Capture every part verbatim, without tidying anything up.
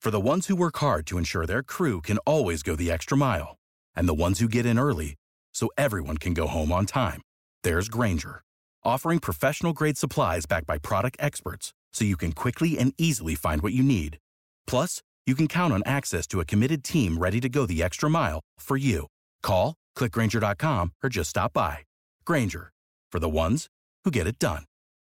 For the ones who work hard to ensure their crew can always go the extra mile, and the ones who get in early so everyone can go home on time, there's Grainger, offering professional-grade supplies backed by product experts so you can quickly and easily find what you need. Plus, you can count on access to a committed team ready to go the extra mile for you. Call, click Grainger dot com, or just stop by. Grainger, for the ones who get it done.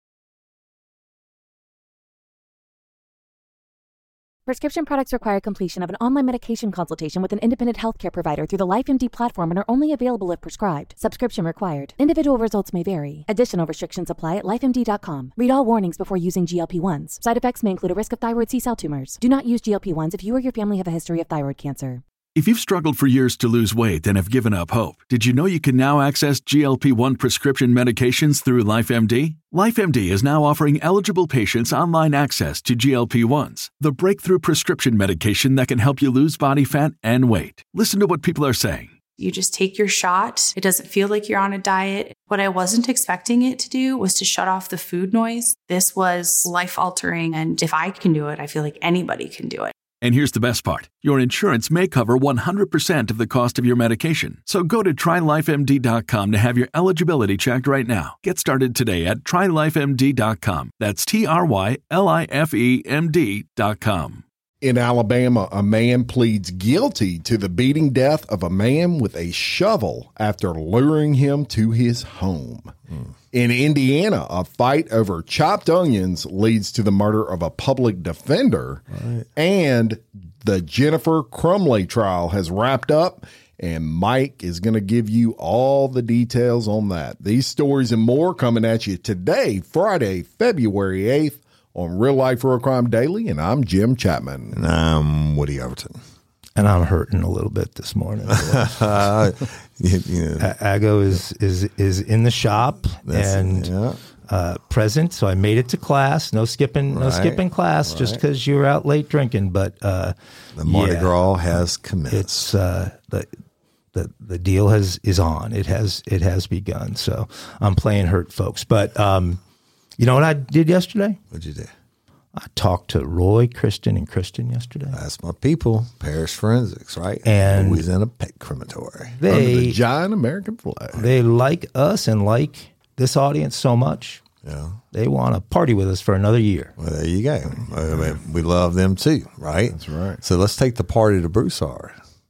Prescription products require completion of an online medication consultation with an independent healthcare provider through the LifeMD platform and are only available if prescribed. Subscription required. Individual results may vary. Additional restrictions apply at life M D dot com. Read all warnings before using G L P ones. Side effects may include a risk of thyroid C-cell tumors. Do not use G L P ones if you or your family have a history of thyroid cancer. If you've struggled for years to lose weight and have given up hope, did you know you can now access G L P one prescription medications through LifeMD? LifeMD is now offering eligible patients online access to G L P ones, the breakthrough prescription medication that can help you lose body fat and weight. Listen to what people are saying. You just take your shot. It doesn't feel like you're on a diet. What I wasn't expecting it to do was to shut off the food noise. This was life-altering, and if I can do it, I feel like anybody can do it. And here's the best part. Your insurance may cover one hundred percent of the cost of your medication. So go to try life M D dot com to have your eligibility checked right now. Get started today at try life M D dot com. That's T R Y L I F E M D dot com. In Alabama, a man pleads guilty to the beating death of a man with a shovel after luring him to his home. Mm. In Indiana, a fight over chopped onions leads to the murder of a public defender. Right. And the Jennifer Crumley trial has wrapped up, and Mike is going to give you all the details on that. These stories and more coming at you today, Friday, February eighth, on Real Life Real Crime Daily, and I'm Jim Chapman. And I'm Woody Overton. And I'm hurting a little bit this morning. uh, you, you know. Ago is is is in the shop That's, and yeah. uh, present, so I made it to class. No skipping, right. no skipping class, right. just because you were out late drinking. But uh, the Mardi yeah, Gras has commenced. It's uh, the the the deal has is on. It has it has begun. So I'm playing hurt, folks. But um, you know what I did yesterday? What'd you do? I talked to Roy, Kristen, and Kristen yesterday. That's my people, Parish Forensics, right? And always in a pet crematory. They, under the giant American flag. They like us and like this audience so much. Yeah. They want to party with us for another year. Well, there you go. I mean, we love them too, right? That's right. So let's take the party to Broussard.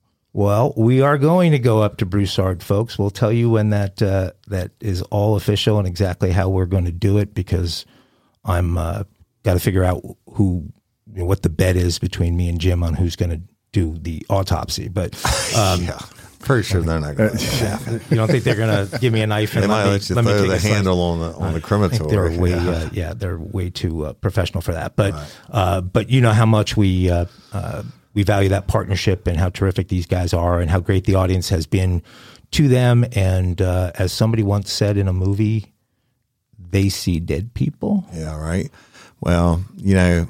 Well, we are going to go up to Broussard, folks. We'll tell you when that uh, that is all official and exactly how we're going to do it, because I'm uh, got to figure out who, you know, what the bet is between me and Jim on who's going to do the autopsy. But um, yeah, pretty sure they're not going to. You don't think they're going to give me a knife and they let might me, let you let throw me the take handle on the on the crematory? I think they're way, yeah. Uh, yeah, they're way too uh, professional for that. But right. uh, but you know how much we. Uh, uh, We value that partnership and how terrific these guys are and how great the audience has been to them. And uh, as somebody once said in a movie, they see dead people. Yeah, right. Well, you know,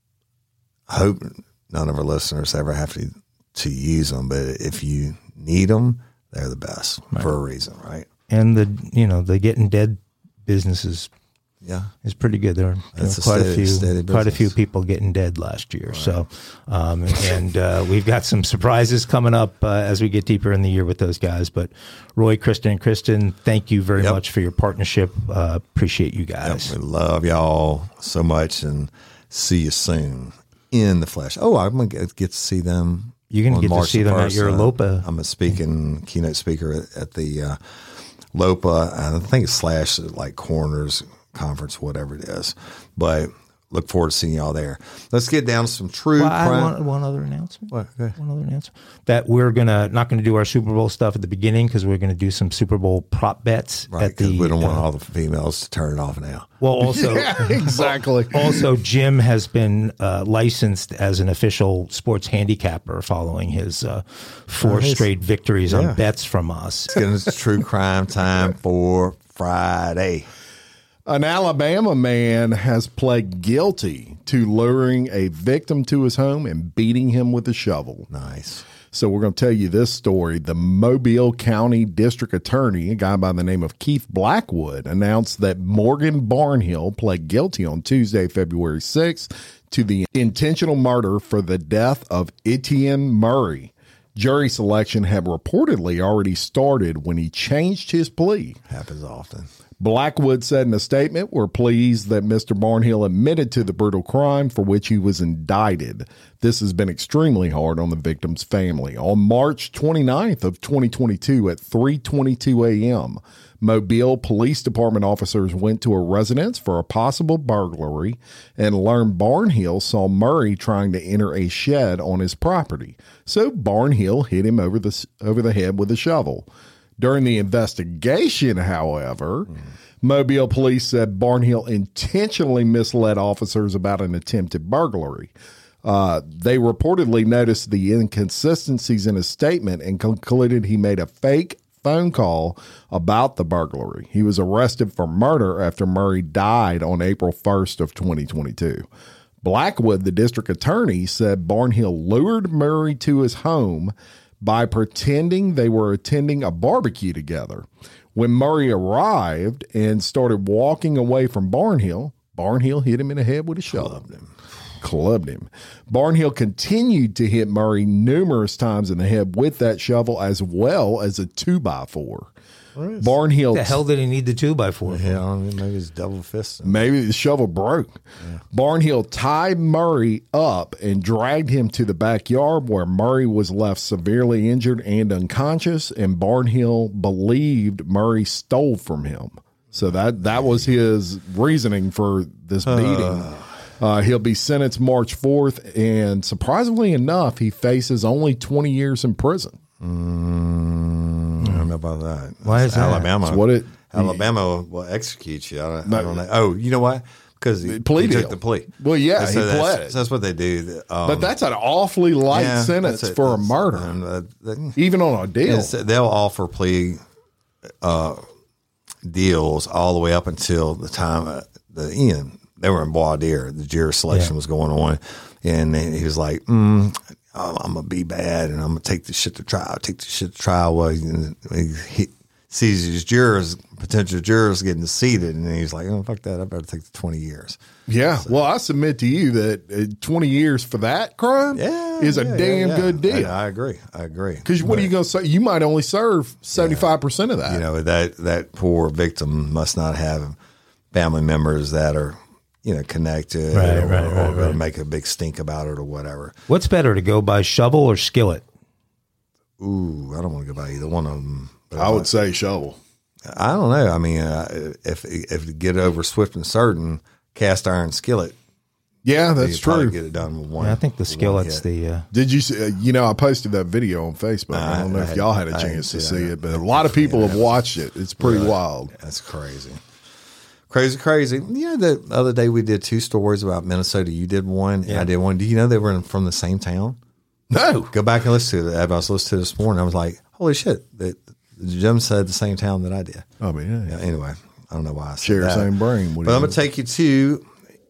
I hope none of our listeners ever have to, to use them. But if you need them, they're the best right. for a reason, right? And the, you know, the getting dead business is Yeah, it's pretty good. There are you know, quite steady, a few, quite a few people getting dead last year. Right. So, um, and uh, we've got some surprises coming up uh, as we get deeper in the year with those guys. But Roy, Kristen, and Kristen, thank you very yep. much for your partnership. Uh, appreciate you guys. Yep, we love y'all so much, and see you soon in the flesh. Oh, I'm gonna get, get to see them. You're gonna get March to see them first. at your LOPA. I'm a speaking keynote speaker at, at the uh, LOPA. I think it's slash like Corners Conference, whatever it is, but look forward to seeing y'all there. Let's get down to some true well, crime. I want one other announcement. What? Okay. One other announcement that we're gonna not going to do our Super Bowl stuff at the beginning because we're going to do some Super Bowl prop bets. Right, at the, we don't uh, want all the females to turn it off now. Well, also, yeah, exactly. Also, Jim has been uh, licensed as an official sports handicapper following his uh, four nice. straight victories yeah. on bets from us. It's getting true crime time for Friday. An Alabama man has pled guilty to luring a victim to his home and beating him with a shovel. Nice. So we're going to tell you this story. The Mobile County District Attorney, a guy by the name of Keith Blackwood, announced that Morgan Barnhill pled guilty on Tuesday, February sixth, to the intentional murder for the death of Etienne Murray. Jury selection had reportedly already started when he changed his plea. Happens often. Blackwood said in a statement, "We're pleased that Mister Barnhill admitted to the brutal crime for which he was indicted. This has been extremely hard on the victim's family." On March twenty-ninth of twenty twenty-two at three twenty-two a.m., Mobile Police Department officers went to a residence for a possible burglary and learned Barnhill saw Murray trying to enter a shed on his property. So Barnhill hit him over the, over the head with a shovel. During the investigation, however, mm. Mobile police said Barnhill intentionally misled officers about an attempted burglary. Uh, they reportedly noticed the inconsistencies in his statement and concluded he made a fake phone call about the burglary. He was arrested for murder after Murray died on April first of twenty twenty-two. Blackwood, the district attorney, said Barnhill lured Murray to his home by pretending they were attending a barbecue together. When Murray arrived and started walking away from Barnhill, Barnhill hit him in the head with a shovel. Clubbed him. Clubbed him. Barnhill continued to hit Murray numerous times in the head with that shovel as well as a two by four. Barnhill. What the hell did he need the two by four? Yeah, I mean, maybe it's double fisted. Maybe the shovel broke. Yeah. Barnhill tied Murray up and dragged him to the backyard where Murray was left severely injured and unconscious, and Barnhill believed Murray stole from him. So that, that was his reasoning for this beating. Uh. Uh, he'll be sentenced March fourth, and surprisingly enough, he faces only twenty years in prison. Mm, I don't know about that. Why is that? Alabama? That's what it, Alabama will execute you. I don't, I don't know. Oh, you know what? Because he, he took the plea. Well, yeah, so he that's, pled it. So that's what they do. Um, but that's an awfully light yeah, sentence for a murder, um, uh, that, even on a deal. They'll offer plea uh, deals all the way up until the time at the end. They were in voir dire. The jury selection yeah. was going on, and he was like, mm, "I'm gonna be bad, and I'm gonna take this shit to trial. Take this shit to trial." Well, he, he sees his jurors, potential jurors, getting seated, and he's like, "Oh, fuck that! I better take the twenty years." Yeah. So, well, I submit to you that uh, twenty years for that crime yeah, is a yeah, damn yeah, yeah. good deal. I, I agree. I agree. Because what are you going to say? You might only serve seventy-five percent of that. You know, that that poor victim must not have family members that are, you know, connected right, or, right, or, right, or right. make a big stink about it or whatever. What's better, to go by shovel or skillet? Ooh, I don't want to go by either one of them. I would say shovel. I don't know. I mean, uh, if if you get over swift and certain, cast iron skillet. Yeah, that's true. Get it done with one. Yeah, I think the skillet's the. Uh, Did you see? Uh, you know, I posted that video on Facebook. I don't know I if had, y'all had a chance to see it, but a lot of people have watched it. It's pretty really? wild. That's crazy. Crazy, crazy. You know, the other day we did two stories about Minnesota. You did one, yeah. and I did one. Do you know they were in, from the same town? No. Go back and listen to it. I was listening to it this morning. I was like, holy shit. The, Jim said the same town that I did. Oh, man. Yeah. Yeah, anyway, I don't know why I said Share that. the same brain. What but I'm going to take you to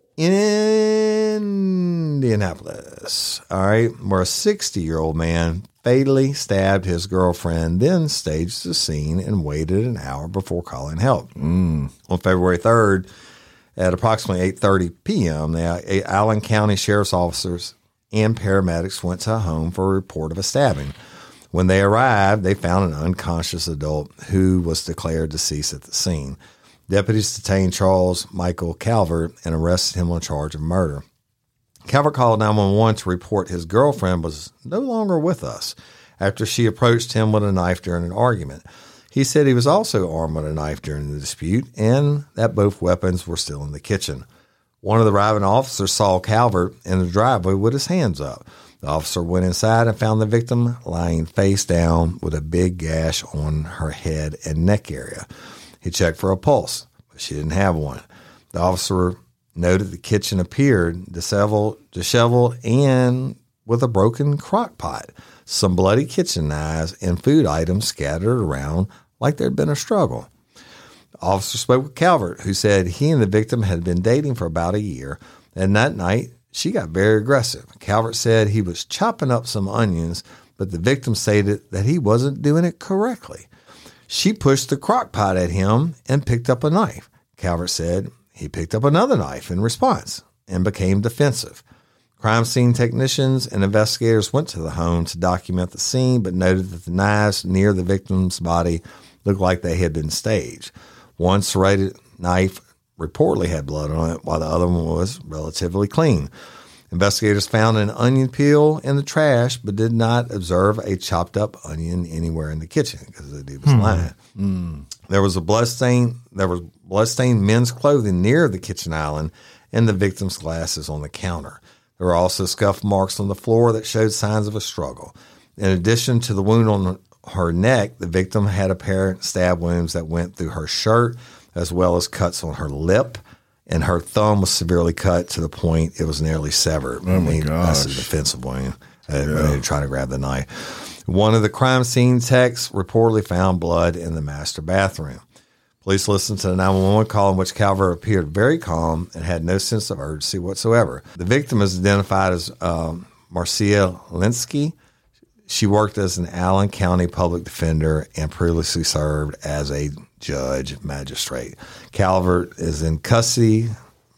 Indianapolis, all right, where a sixty-year-old man fatally stabbed his girlfriend, then staged the scene and waited an hour before calling help. Mm. On February third, at approximately eight thirty p.m., the Allen County Sheriff's officers and paramedics went to a home for a report of a stabbing. When they arrived, they found an unconscious adult who was declared deceased at the scene. Deputies detained Charles Michael Calvert and arrested him on charge of murder. Calvert called nine one one to report his girlfriend was no longer with us after she approached him with a knife during an argument. He said he was also armed with a knife during the dispute and that both weapons were still in the kitchen. One of the arriving officers saw Calvert in the driveway with his hands up. The officer went inside and found the victim lying face down with a big gash on her head and neck area. He checked for a pulse, but she didn't have one. The officer noted the kitchen appeared disheveled, disheveled and with a broken crock pot, some bloody kitchen knives, and food items scattered around like there had been a struggle. The officer spoke with Calvert, who said he and the victim had been dating for about a year, and that night she got very aggressive. Calvert said he was chopping up some onions, but the victim stated that he wasn't doing it correctly. She pushed the crock pot at him and picked up a knife. Calvert said he picked up another knife in response and became defensive. Crime scene technicians and investigators went to the home to document the scene, but noted that the knives near the victim's body looked like they had been staged. One serrated knife reportedly had blood on it, while the other one was relatively clean. Investigators found an onion peel in the trash, but did not observe a chopped up onion anywhere in the kitchen because the dude was hmm. lying. Mm. There was a bloodstain. There was bloodstained men's clothing near the kitchen island, and the victim's glasses on the counter. There were also scuff marks on the floor that showed signs of a struggle. In addition to the wound on her neck, the victim had apparent stab wounds that went through her shirt, as well as cuts on her lip, and her thumb was severely cut to the point it was nearly severed. Oh, my gosh. That's a defensive wound. Uh, yeah. Trying to grab the knife. One of the crime scene techs reportedly found blood in the master bathroom. Police listened to the nine one one call in which Calvert appeared very calm and had no sense of urgency whatsoever. The victim is identified as um, Marcia Linsky. She worked as an Allen County public defender and previously served as a judge magistrate. Calvert is in custody,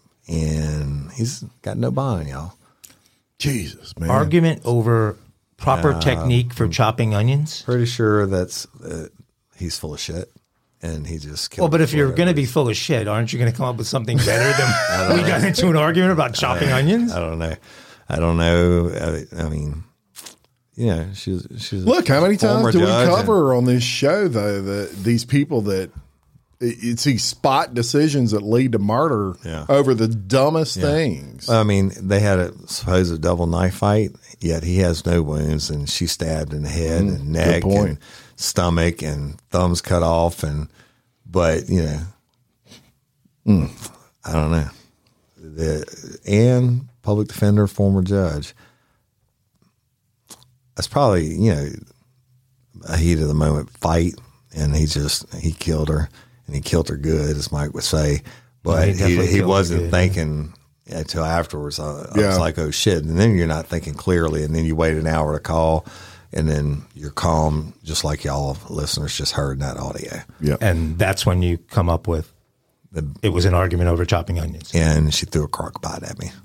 and he's got no bond, y'all. Jesus, man. Argument over proper uh, technique for chopping onions? Pretty sure that's uh, he's full of shit. And he just killed. Well, but if you're going to be full of shit, aren't you going to come up with something better than we got into an argument about chopping I, onions? I don't know. I don't know. I, I mean, yeah, she's she's. Look, how many times do we cover and, on this show though that these people that it's these spot decisions that lead to murder yeah. over the dumbest yeah. things. I mean, they had a supposed double knife fight, yet he has no wounds, and she stabbed in the head mm, and neck and stomach and thumbs cut off, and but you know, mm, I don't know. The and public defender, former judge. That's probably, you know, a heat of the moment fight, and he just he killed her, and he killed her good, as Mike would say. But yeah, he, he, he wasn't good, thinking yeah. until afterwards. I, I yeah. was like, oh shit! And then you're not thinking clearly, and then you wait an hour to call. And then you're calm, just like y'all listeners just heard that audio. Yeah, and that's when you come up with the, it was an argument over chopping onions. And she threw a crock pot at me.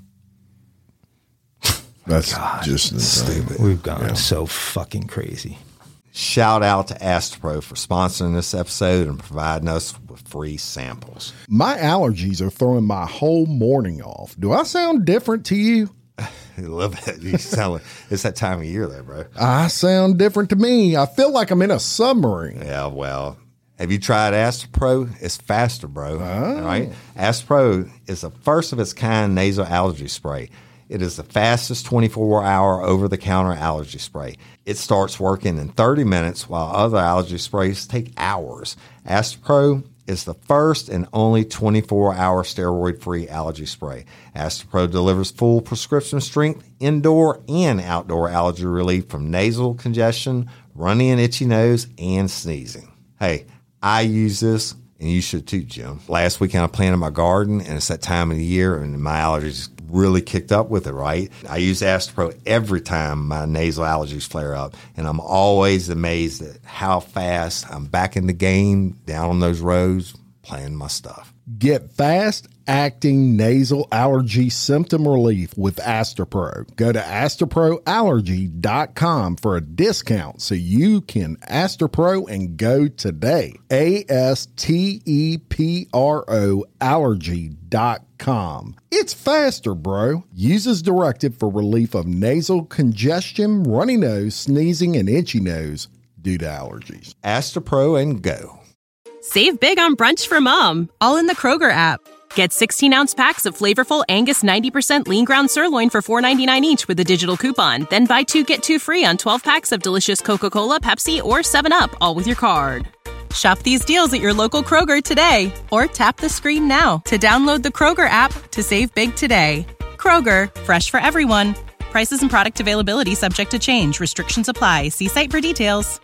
That's God, just stupid. We've gone yeah. so fucking crazy. Shout out to Astepro for sponsoring this episode and providing us with free samples. My allergies are throwing my whole morning off. Do I sound different to you? I love it. You sound like it's that time of year, there, bro. I sound different to me. I feel like I'm in a submarine. Yeah, well, have you tried Astepro? It's faster, bro. Oh. All right, Astepro is the first of its kind nasal allergy spray. It is the fastest twenty-four hour over-the-counter allergy spray. It starts working in thirty minutes, while other allergy sprays take hours. Astepro is the first and only twenty-four hour steroid-free allergy spray. Astepro delivers full prescription strength, indoor and outdoor allergy relief from nasal congestion, runny and itchy nose, and sneezing. Hey, I use this, and you should too, Jim. Last weekend I planted my garden, and it's that time of the year, and my allergies really kicked up with it, right? I use Astepro every time my nasal allergies flare up, and I'm always amazed at how fast I'm back in the game, down on those roads, playing my stuff. Get fast-acting nasal allergy symptom relief with Astepro. Go to astepro allergy dot com for a discount so you can Astepro and go today. A S T E P R O allergy dot com. It's faster, bro. Use as directed for relief of nasal congestion, runny nose, sneezing, and itchy nose due to allergies. Astepro and go. Save big on brunch for mom, all in the Kroger app. Get sixteen ounce packs of flavorful Angus ninety percent lean ground sirloin for four ninety-nine each with a digital coupon. Then buy two, get two free on twelve packs of delicious Coca-Cola, Pepsi, or seven up, all with your card. Shop these deals at your local Kroger today, or tap the screen now to download the Kroger app to save big today. Kroger, fresh for everyone. Prices and product availability subject to change. Restrictions apply. See site for details.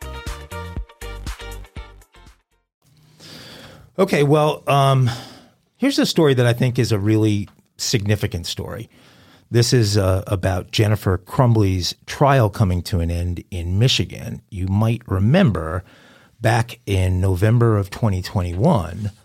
Okay, well, um, here's a story that I think is a really significant story. This is uh, about Jennifer Crumbley's trial coming to an end in Michigan. You might remember back in November of twenty twenty-one,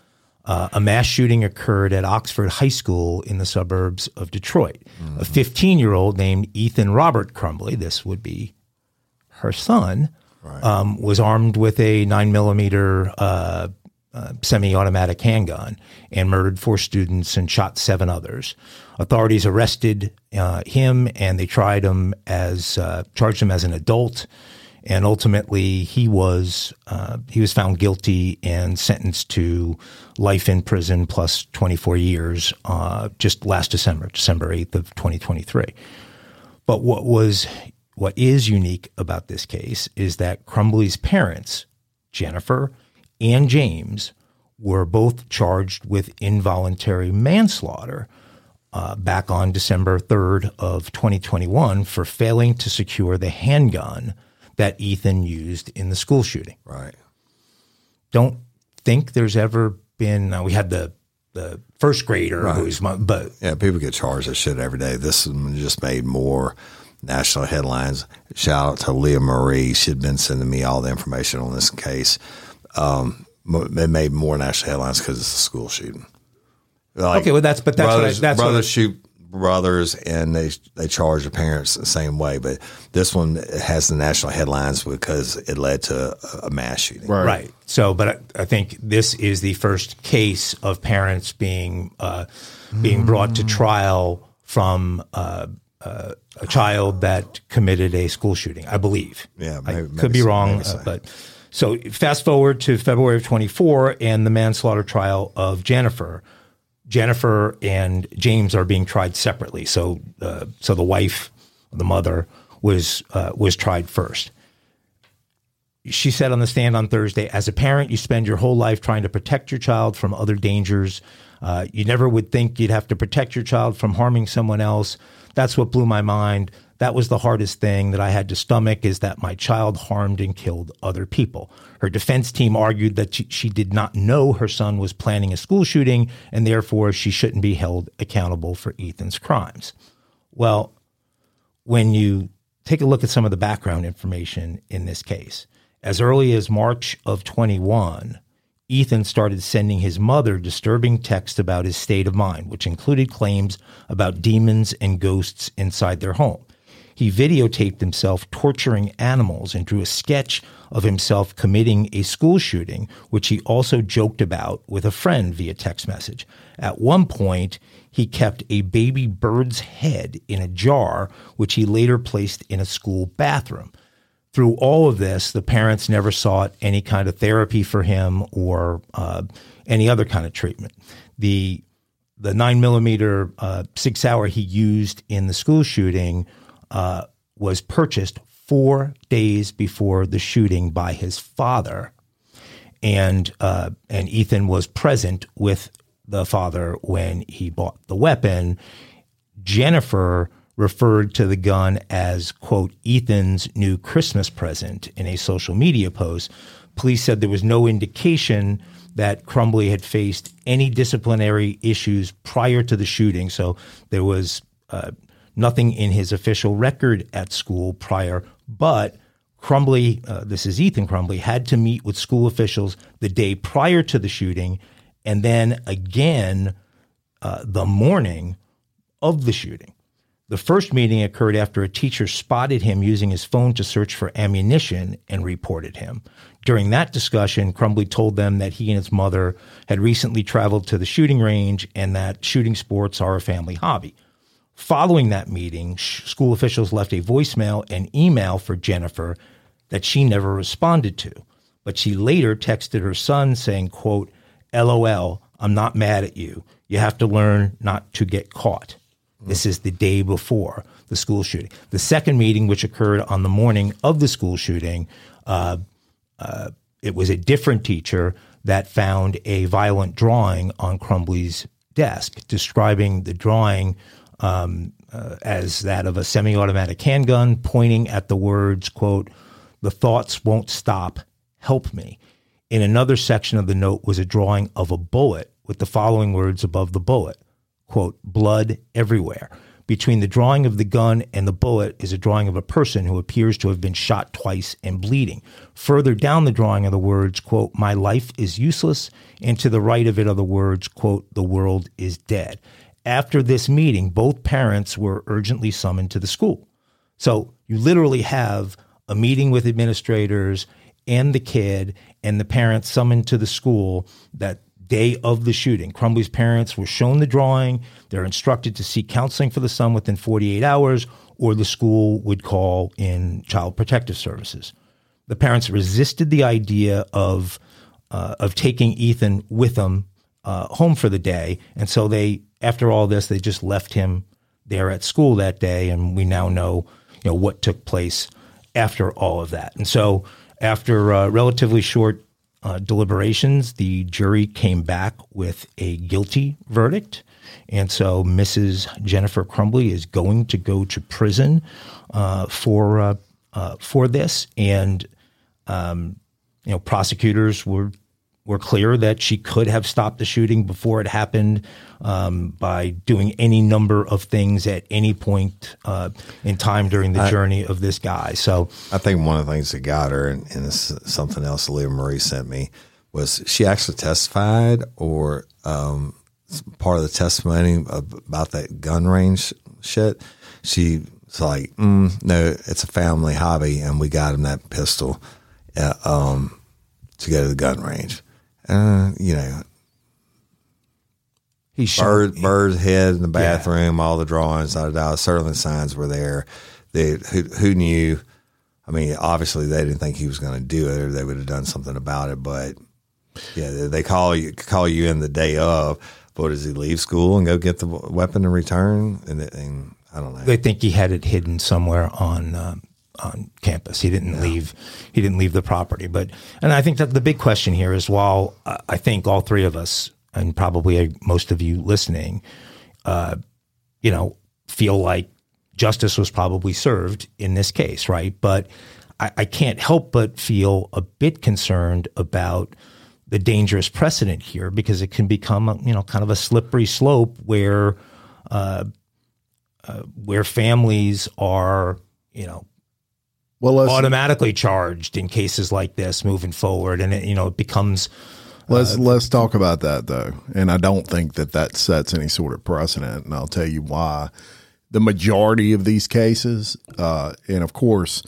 Uh, a mass shooting occurred at Oxford High School in the suburbs of Detroit. Mm-hmm. A fifteen-year-old named Ethan Robert Crumbley, this would be her son, right. um, was armed with a nine millimeter uh, uh, semi-automatic handgun and murdered four students and shot seven others. Authorities arrested uh, him and they tried him as uh, charged him as an adult. And ultimately, he was uh, he was found guilty and sentenced to life in prison plus twenty-four years uh, just last December, December eighth of twenty twenty-three. But what was what is unique about this case is that Crumbley's parents, Jennifer and James, were both charged with involuntary manslaughter uh, back on December third of twenty twenty-one for failing to secure the handgun that Ethan used in the school shooting. Right. Don't think there's ever been, uh, we had the the first grader right. who's, my, but. Yeah, people get charged with shit every day. This one just made more national headlines. Shout out to Leah Marie. She'd been sending me all the information on this case. Um, it made more national headlines because it's a school shooting. Like, okay, well, that's, but that's brothers, what I, that's brothers what I, shoot brothers and they they charge the parents the same way, but this one has the national headlines because it led to a mass shooting. Right. right. So, but I, I think this is the first case of parents being uh, being brought to trial from uh, uh, a child that committed a school shooting, I believe. Yeah, maybe, I maybe could be so, wrong, so. uh, but so fast forward to February of twenty-four and the manslaughter trial of Jennifer. Jennifer and James are being tried separately. So, uh, so the wife, the mother, was uh, was tried first. She said on the stand on Thursday, "As a parent, you spend your whole life trying to protect your child from other dangers. Uh, you never would think you'd have to protect your child from harming someone else. That's what blew my mind. That was the hardest thing that I had to stomach, is that my child harmed and killed other people." Her defense team argued that she, she did not know her son was planning a school shooting, and therefore she shouldn't be held accountable for Ethan's crimes. Well, when you take a look at some of the background information in this case, as early as March of twenty-one, Ethan started sending his mother disturbing texts about his state of mind, which included claims about demons and ghosts inside their home. He videotaped himself torturing animals and drew a sketch of himself committing a school shooting, which he also joked about with a friend via text message. At one point, he kept a baby bird's head in a jar, which he later placed in a school bathroom. Through all of this, the parents never sought any kind of therapy for him or uh, any other kind of treatment. The the nine millimeter uh, Sig Sauer he used in the school shooting uh, was purchased four days before the shooting by his father, and uh, and Ethan was present with the father when he bought the weapon. Jennifer referred to the gun as, quote, Ethan's new Christmas present in a social media post. Police said there was no indication that Crumbley had faced any disciplinary issues prior to the shooting. So there was uh, nothing in his official record at school prior, but Crumbley, uh, this is Ethan Crumbley, had to meet with school officials the day prior to the shooting and then again uh, the morning of the shooting. The first meeting occurred after a teacher spotted him using his phone to search for ammunition and reported him. During that discussion, Crumbley told them that he and his mother had recently traveled to the shooting range and that shooting sports are a family hobby. Following that meeting, sh- school officials left a voicemail and email for Jennifer that she never responded to. But she later texted her son saying, quote, LOL, I'm not mad at you. You have to learn not to get caught. This is the day before the school shooting. The second meeting, which occurred on the morning of the school shooting, uh, uh, it was a different teacher that found a violent drawing on Crumbley's desk, describing the drawing um, uh, as that of a semi-automatic handgun, pointing at the words, quote, the thoughts won't stop, help me. In another section of the note was a drawing of a bullet with the following words above the bullet. Quote, blood everywhere. Between the drawing of the gun and the bullet is a drawing of a person who appears to have been shot twice and bleeding. Further down the drawing are the words, quote, my life is useless, and to the right of it are the words, quote, the world is dead. After this meeting, both parents were urgently summoned to the school. So you literally have a meeting with administrators and the kid and the parents summoned to the school that day of the shooting. Crumbley's parents were shown the drawing. They're instructed to seek counseling for the son within forty-eight hours, or the school would call in Child Protective Services. The parents resisted the idea of uh, of taking Ethan with them uh, home for the day, and so they, after all this, they just left him there at school that day, and we now know, you know, what took place after all of that. And so, after uh, relatively short Uh, deliberations, the jury came back with a guilty verdict. And so Missus Jennifer Crumbley is going to go to prison uh, for uh, uh, for this. And, um, you know, prosecutors were were clear that she could have stopped the shooting before it happened um, by doing any number of things at any point uh, in time during the I, journey of this guy. So I think one of the things that got her, and, and this is something else Leah Marie sent me, was she actually testified, or um, part of the testimony about that gun range shit. She's like, mm, no, it's a family hobby, and we got him that pistol uh, um, to go to the gun range. Uh, you know, He's bird, showing, bird's head in the bathroom, yeah. all the drawings, da, da, da, certainly signs were there. They, who, who knew? I mean, obviously they didn't think he was going to do it, or they would have done something about it. But yeah, they, they call you call you in the day of. But does he leave school and go get the weapon and return? And, and I don't know. They think he had it hidden somewhere on um, on campus. He didn't yeah. leave. He didn't leave the property. But and I think that the big question here is, while I think all three of us, and probably most of you listening, uh, you know, feel like justice was probably served in this case, right? But I, I can't help but feel a bit concerned about the dangerous precedent here, because it can become, a, you know, kind of a slippery slope where, uh, uh, where families are, you know, well, automatically charged in cases like this moving forward, and it, you know, it becomes. Let's uh, let's talk about that though, and I don't think that that sets any sort of precedent, and I'll tell you why. The majority of these cases, uh, and of course,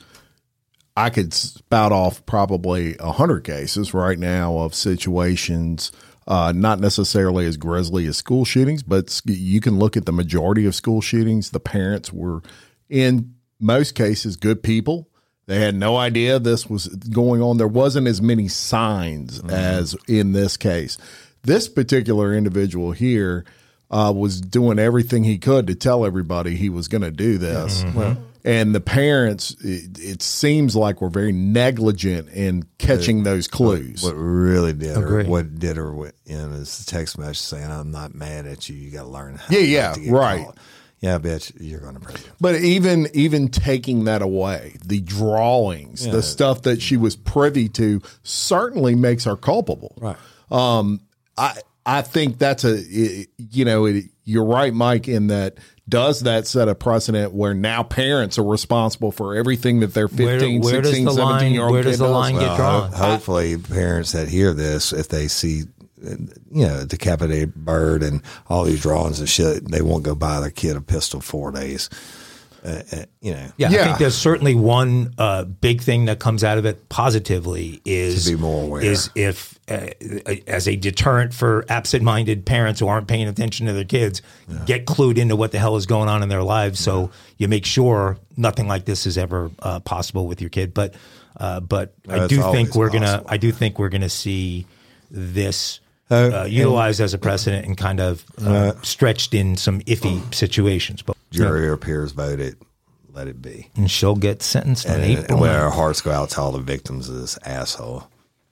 I could spout off probably a hundred cases right now of situations, uh, not necessarily as grisly as school shootings, but you can look at the majority of school shootings. The parents were, in most cases, good people. They had no idea this was going on. There wasn't as many signs mm-hmm. as in this case. This particular individual here uh, was doing everything he could to tell everybody he was going to do this. Mm-hmm. Well, and the parents, it, it seems like, were very negligent in catching those clues. What, what really did her, what did her in is the text message saying, "I'm not mad at you. You got to learn how yeah, yeah, to get right. caught." Yeah, bitch, you're going to prison. But even even taking that away, the drawings, yeah. the stuff that she was privy to, certainly makes her culpable. Right. Um, I I think that's a it, you know it, you're right, Mike, in that. Does that set a precedent where now parents are responsible for everything that their fifteen, where, where sixteen, seventeen-year-old where kid does the does? line well, get drawn? Ho- hopefully, parents that hear this, if they see, you know, decapitated bird and all these drawings and shit, they won't go buy their kid a pistol four days. Uh, uh, you know, yeah, yeah, I think there's certainly one uh, big thing that comes out of it positively is to be more aware. Is if uh, as a deterrent for absent-minded parents who aren't paying attention to their kids, yeah. get clued into what the hell is going on in their lives, so yeah. you make sure nothing like this is ever uh, possible with your kid. But uh, but no, I do think we're possible. gonna I do think we're gonna see this. Uh, utilized as a precedent and kind of uh, uh, stretched in some iffy situations. But jury yeah. or peers voted, let it be. And she'll get sentenced on and, April. And when our hearts go out to all the victims of this asshole.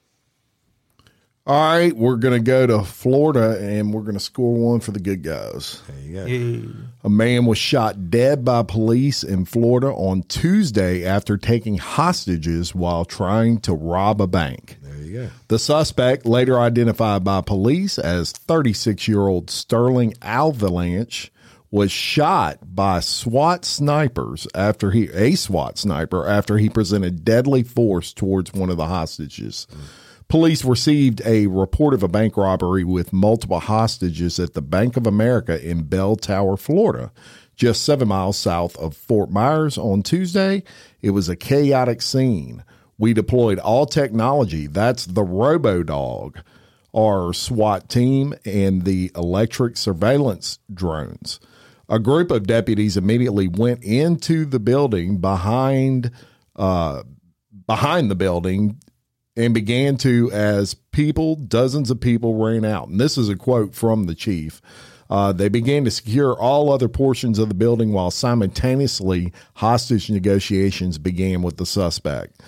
All right, we're going to go to Florida, and we're going to score one for the good guys. There you go. Yeah. A man was shot dead by police in Florida on Tuesday after taking hostages while trying to rob a bank. There you go. The suspect, later identified by police as thirty-six-year-old Sterling Avalanche, was shot by SWAT snipers after he a SWAT sniper after he presented deadly force towards one of the hostages. Mm. Police received a report of a bank robbery with multiple hostages at the Bank of America in Bell Tower, Florida, just seven miles south of Fort Myers on Tuesday. It was a chaotic scene. We deployed all technology. That's the RoboDog, our SWAT team, and the electric surveillance drones. A group of deputies immediately went into the building behind, uh, behind the building and began to, as people, dozens of people ran out. And this is a quote from the chief. Uh, they began to secure all other portions of the building while simultaneously hostage negotiations began with the suspect.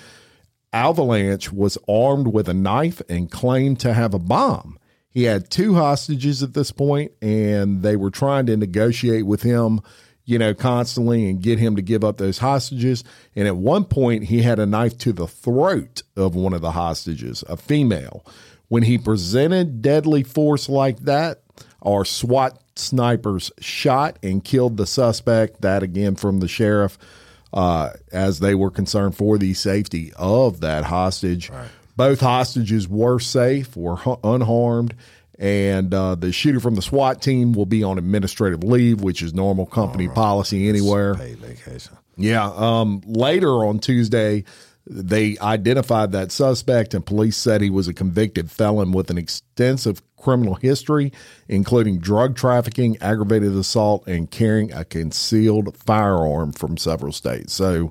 Avalanche was armed with a knife and claimed to have a bomb. He had two hostages at this point, and they were trying to negotiate with him, you know, constantly and get him to give up those hostages. And at one point, he had a knife to the throat of one of the hostages, a female. When he presented deadly force like that, our SWAT snipers shot and killed the suspect. That, again, from the sheriff, uh, as they were concerned for the safety of that hostage. Right. Both hostages were safe, were unharmed. And uh, the shooter from the SWAT team will be on administrative leave, which is normal company right. policy anywhere. Paid vacation. Yeah. Um, later on Tuesday, they identified that suspect, and police said he was a convicted felon with an extensive criminal history, including drug trafficking, aggravated assault, and carrying a concealed firearm from several states. So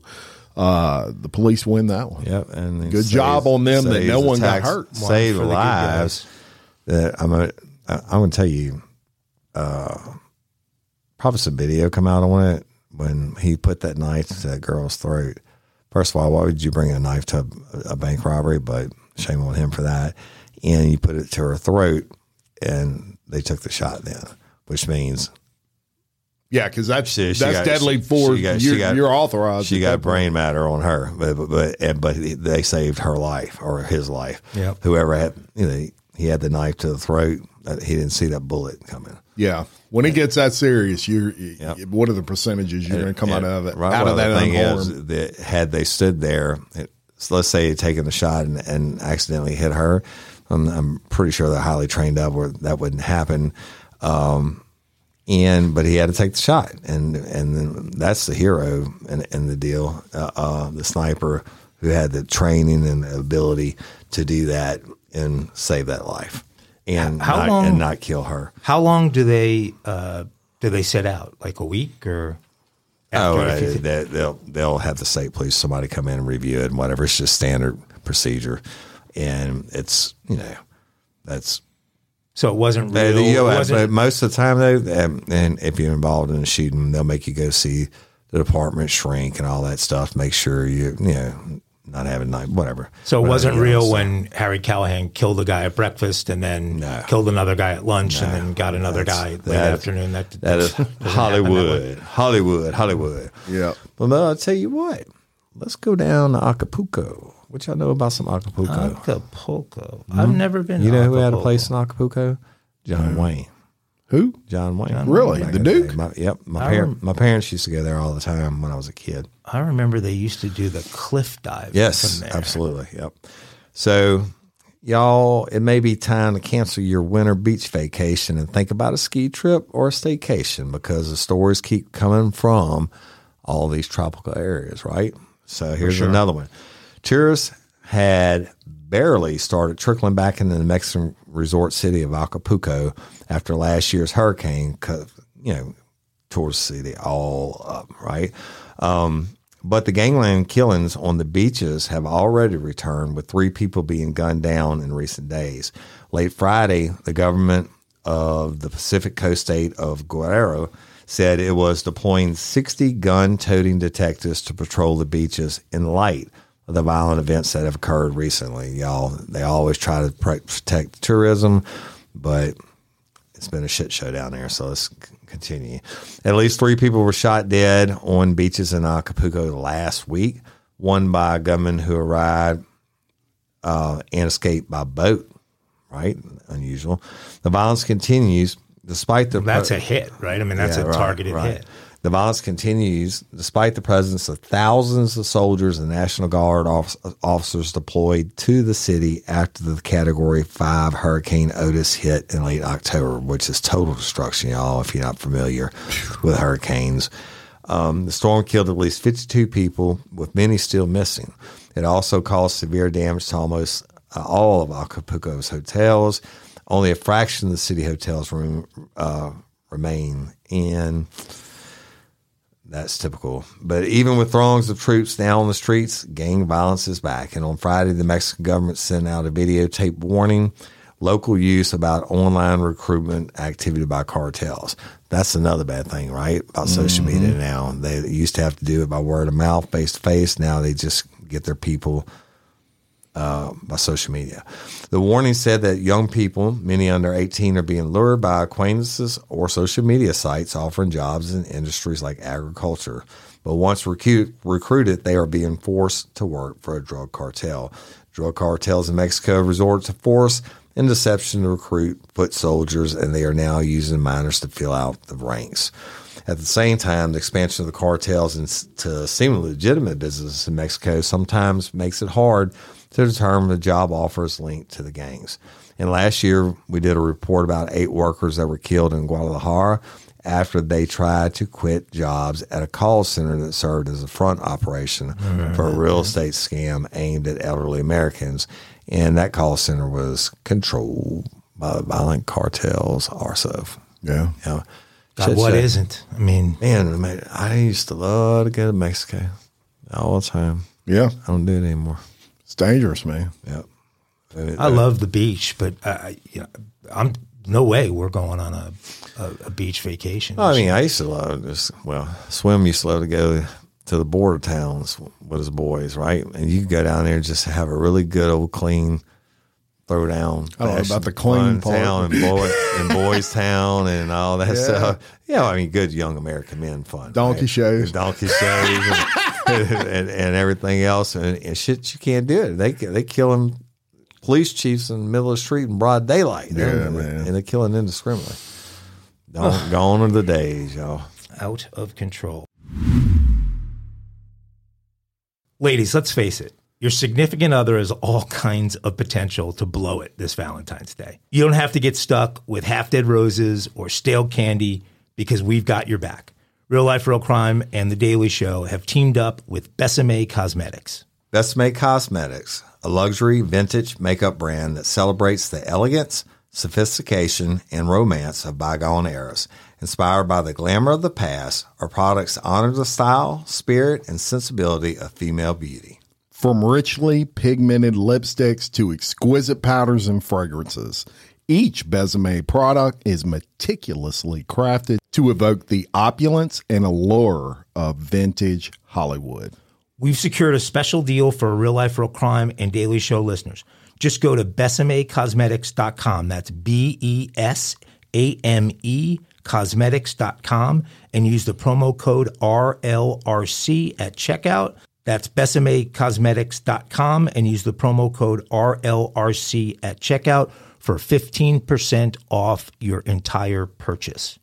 uh, the police win that one. Yep. And good saves, job on them that no one got hurt. Save lives. That I'm gonna, I'm going to tell you, uh, probably some video come out on it when he put that knife to that girl's throat. First of all, why would you bring a knife to a, a bank robbery? But shame on him for that. And you put it to her throat, and they took the shot then, which means. Yeah, because that's, she, she that's got, deadly force. You're, got, you're authorized. She got brain matter on her, but but, but, and, but they saved her life or his life. Yep. Whoever had, you know, he had the knife to the throat. He didn't see that bullet coming. Yeah, when it gets that serious, you're. Yep. What are the percentages you're going to come and, out of it? Right, out well, of that the thing unharmed? is that had they stood there, it, so let's say he'd taken the shot and, and accidentally hit her, I'm, I'm pretty sure they're highly trained up where that wouldn't happen. Um, and but he had to take the shot, and and then that's the hero in, in the deal, uh, uh, the sniper who had the training and the ability to do that and save that life. And how not, long, and not kill her. How long do they uh, do they set out? Like a week or? Oh, right. they, they'll they'll have the state police somebody come in and review it and whatever. It's just standard procedure, and it's you know that's so it wasn't they, real. You know, it wasn't, most of the time though, and, and if you're involved in a shooting, they'll make you go see the department shrink and all that stuff. Make sure you you know. Not having night, whatever. So it whatever wasn't else. real when Harry Callahan killed a guy at breakfast and then no. killed another guy at lunch no. and then got another That's, guy late that, afternoon. That, that is Hollywood, Hollywood, Hollywood. Yeah. Well, I'll tell you what. Let's go down to Acapulco. What y'all know about some Acapulco? Acapulco. Mm-hmm. I've never been. You to know Acapulco. who had a place in Acapulco? John mm-hmm. Wayne. Who? John Wayne. John really? Back the Duke? My, yep. My, I parent, rem- my parents used to go there all the time when I was a kid. I remember they used to do the cliff dive. Yes, from there. absolutely. Yep. So, y'all, it may be time to cancel your winter beach vacation and think about a ski trip or a staycation because the stories keep coming from all these tropical areas, right? So here's sure. another one. Tourists had barely started trickling back into the Mexican resort city of Acapulco after last year's hurricane, you know, tore the city all up, right? Um, but the gangland killings on the beaches have already returned, with three people being gunned down in recent days. Late Friday, the government of the Pacific coast state of Guerrero said it was deploying sixty gun-toting detectives to patrol the beaches in light of the violent events that have occurred recently. Y'all, they always try to protect tourism, but it's been a shit show down there, so let's continue. At least three people were shot dead on beaches in Acapulco last week, one by a gunman who arrived uh, and escaped by boat, right? Unusual. The violence continues. despite the That's pre- a hit, right? I mean, that's Yeah, a right, targeted right. hit. The violence continues despite the presence of thousands of soldiers and National Guard off- officers deployed to the city after the Category five Hurricane Otis hit in late October, which is total destruction, y'all, if you're not familiar with hurricanes. Um, the storm killed at least fifty-two people, with many still missing. It also caused severe damage to almost uh, all of Acapulco's hotels. Only a fraction of the city hotels room, uh, remain in. That's typical. But even with throngs of troops now on the streets, gang violence is back. And on Friday, the Mexican government sent out a videotape warning local use about online recruitment activity by cartels. That's another bad thing, right? About social Mm-hmm. media now. They used to have to do it by word of mouth, face to face. Now they just get their people Uh, by social media. The warning said that young people, many under eighteen, are being lured by acquaintances or social media sites offering jobs in industries like agriculture. But once recruit, recruited, they are being forced to work for a drug cartel. Drug cartels in Mexico resort to force and deception to recruit foot soldiers, and they are now using minors to fill out the ranks. At the same time, the expansion of the cartels into seemingly legitimate businesses in Mexico sometimes makes it hard to determine the job offers linked to the gangs. And last year, we did a report about eight workers that were killed in Guadalajara after they tried to quit jobs at a call center that served as a front operation mm-hmm. for a real estate scam aimed at elderly Americans. And that call center was controlled by the violent cartels also. Yeah. You know, God, what say, isn't? I mean, man, man, I used to love to go to Mexico all the time. Yeah. I don't do it anymore. It's dangerous, man. Yeah. I love the beach, but uh, you know, I'm no way we're going on a, a, a beach vacation. I mean, I used to love this. Well, Swim used to love to go to the border towns with his boys, right? And you could go down there and just have a really good old clean throw down. I don't know about the clean part. Town and, boy, and Boys Town and all that Yeah. stuff. Yeah, I mean, good young American men fun. Donkey right? shows. Donkey shows and, and, and everything else. And, and shit, you can't do it. They, they killing police chiefs in the middle of the street in broad daylight. Yeah, and, man. And they're killing indiscriminately. Don't, gone are the days, y'all. Out of control. Ladies, let's face it. Your significant other has all kinds of potential to blow it this Valentine's Day. You don't have to get stuck with half-dead roses or stale candy because we've got your back. Real Life, Real Crime and The Daily Show have teamed up with Besame Cosmetics. Besame Cosmetics, a luxury vintage makeup brand that celebrates the elegance, sophistication, and romance of bygone eras. Inspired by the glamour of the past, our products honor the style, spirit, and sensibility of female beauty. From richly pigmented lipsticks to exquisite powders and fragrances, each Besame product is meticulously crafted to evoke the opulence and allure of vintage Hollywood. We've secured a special deal for Real Life, Real Crime and Daily Show listeners. Just go to besame cosmetics dot com. That's B E S A M E cosmetics dot com and use the promo code R L R C at checkout. That's besame cosmetics dot com and use the promo code R L R C at checkout for fifteen percent off your entire purchase.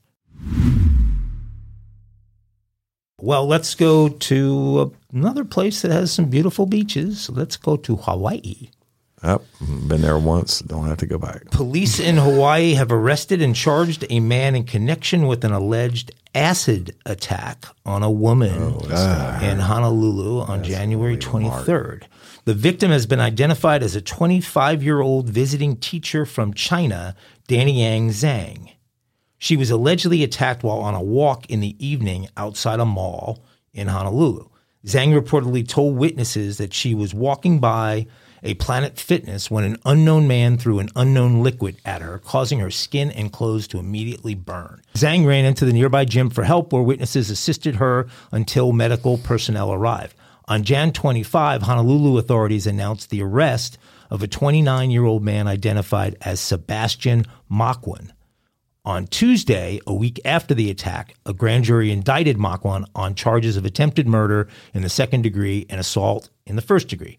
Well, let's go to another place that has some beautiful beaches. Let's go to Hawaii. Yep, been there once. Don't have to go back. Police in Hawaii have arrested and charged a man in connection with an alleged acid attack on a woman Oh, in Honolulu on January twenty-third. The victim has been identified as a twenty-five-year-old visiting teacher from China, Danny Yang Zhang. She was allegedly attacked while on a walk in the evening outside a mall in Honolulu. Zhang reportedly told witnesses that she was walking by a Planet Fitness when an unknown man threw an unknown liquid at her, causing her skin and clothes to immediately burn. Zhang ran into the nearby gym for help, where witnesses assisted her until medical personnel arrived. On January twenty-fifth, Honolulu authorities announced the arrest of a twenty-nine-year-old man identified as Sebastian Makwan. On Tuesday, a week after the attack, a grand jury indicted Makwan on charges of attempted murder in the second degree and assault in the first degree.